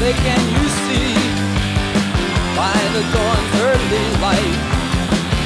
can you see by the dawn's early light